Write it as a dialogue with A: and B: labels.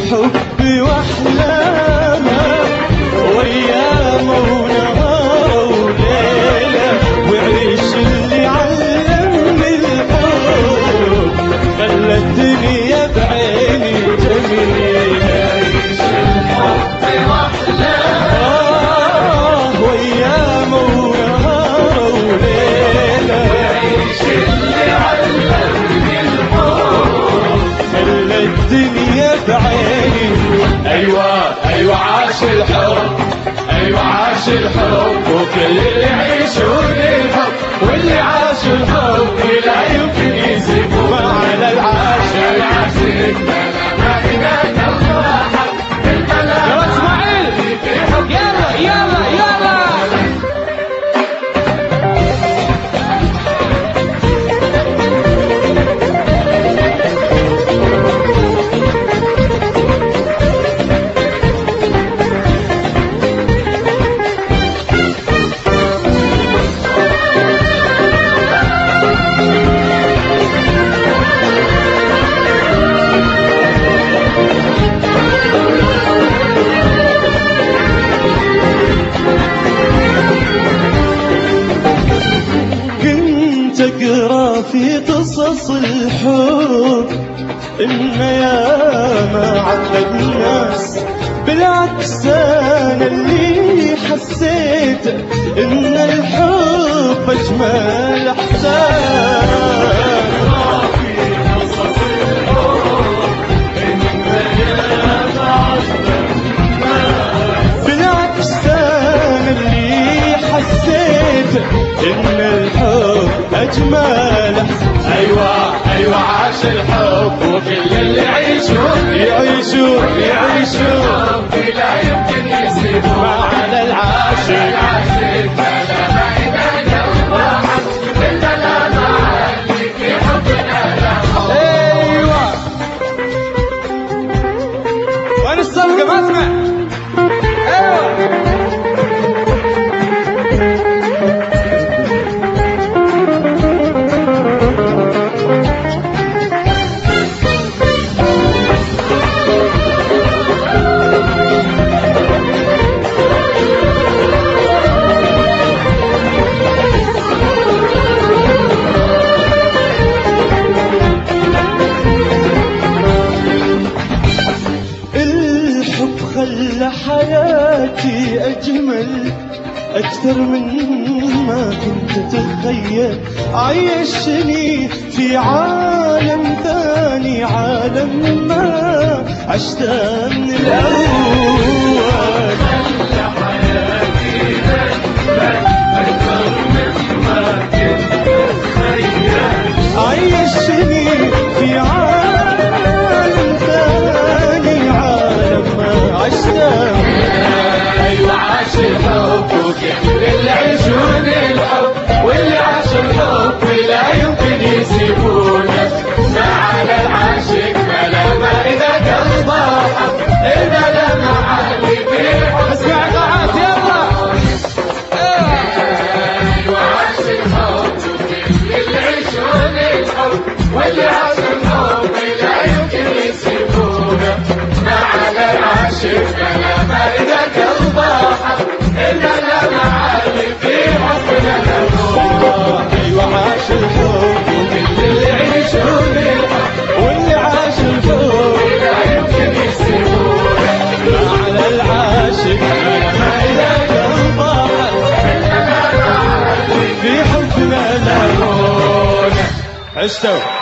A: الحب واحلامه وايامه ونهاره وليله، وعيش اللي علمني الحب خلى الدنيا بعيني جميله. عيش الحب واحلامه وايامه ونهاره وليله، وعيش اللي علمني الحب خلى الدنيا بعيني. ايوه عاش الحب، ايوه عاش الحب، وكل اللي يعيشون الحب واللي عاش الحب لا يمكن يسيبوا على العاشق. ما هناك الراحه البلد يا اسماعيل، يلا يلا يلا. تقرا في قصص الحب إن ياما عذب الناس، بالعكس أنا اللي حسيت إن الحب أجمل إحساس. بالعكس أنا اللي حسيت إن الحب أجمل. أيوة عاش الحب، وكل اللي يعيشون لا يمكن يسيبوا على العاشق. أيوة وين الصفقة ما اسمع. خلى حياتي أجمل أكثر من ما كنت أتخيل. عيشني في عالم ثاني، عالم ما عشته من الأول. خلى حياتي أجمل أكثر من ما كنت أتخيل. عيشني في عالم ثاني، عالم ما عشته. أيوة عاش الحب، وكل اللي يعيشون الحب واللي عاش الحب لا يمكن يسيبونه. ما على العاشق ملامة إذا قلبه حب، إذا لمع اللي فيه حب. اسمع قاعات يلا. أيوة عاش الحب، وكل اللي يعيشون الحب واللي عاش الحب لا يمكن يسيبونه. ما على العاشق ملامة إذا قلبه حب، إذا لمع اللي فيه حبنا للروح. أيوة عاش الحب، وكل اللي يعيشون الحب واللي عاش الحب لا يمكن يسيبونه. ما على العاشق ملامة إذا قلبه حب، إذا لمع اللي فيه حبنا للروح. عشتوا